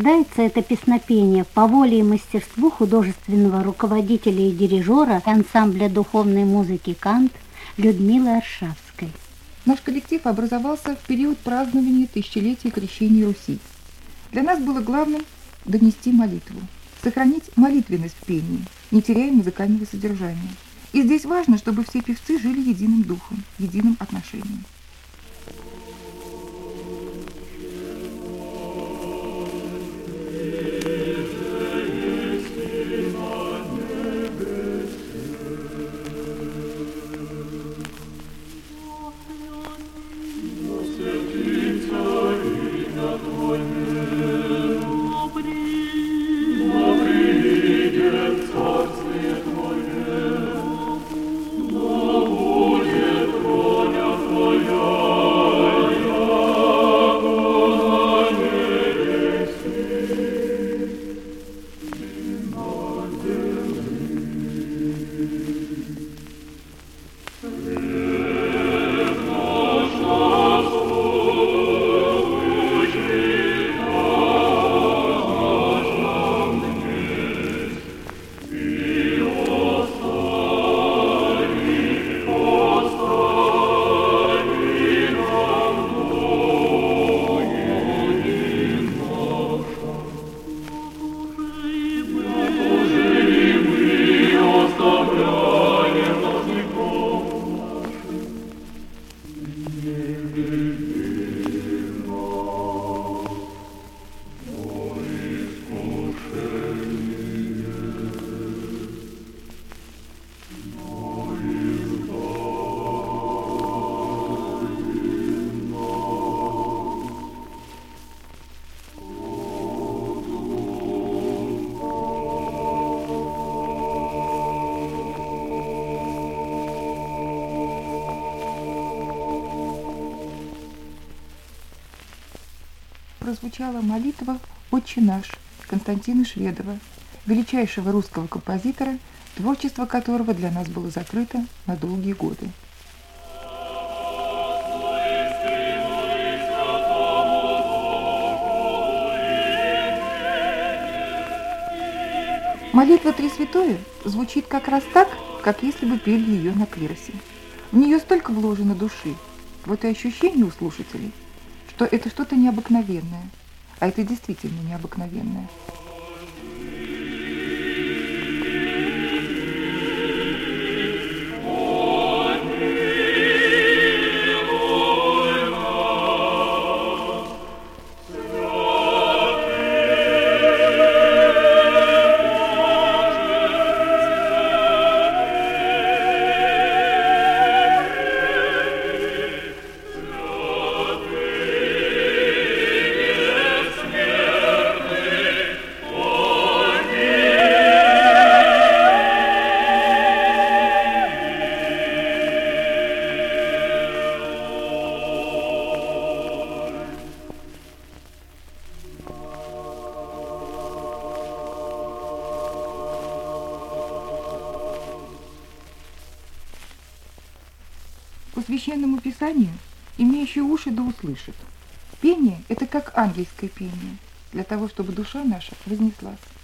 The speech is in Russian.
Сопровождается это песнопение по воле и мастерству художественного руководителя и дирижера ансамбля духовной музыки «Кант» Людмилы Аршавской. Наш коллектив образовался в период празднования тысячелетия крещения Руси. Для нас было главным донести молитву, сохранить молитвенность в пении, не теряя музыкального содержания. И здесь важно, чтобы все певцы жили единым духом, единым отношением. Прозвучала молитва «Отче наш» Константина Шведова, величайшего русского композитора, творчество которого для нас было закрыто на долгие годы. Молитва «Три святое» звучит как раз так, как если бы пели ее на клиросе. В нее столько вложено души, вот и ощущение у слушателей, что это что-то необыкновенное, а это действительно необыкновенное. По священному писанию, имеющие уши да услышат. Пение – это как ангельское пение, для того, чтобы душа наша вознеслась.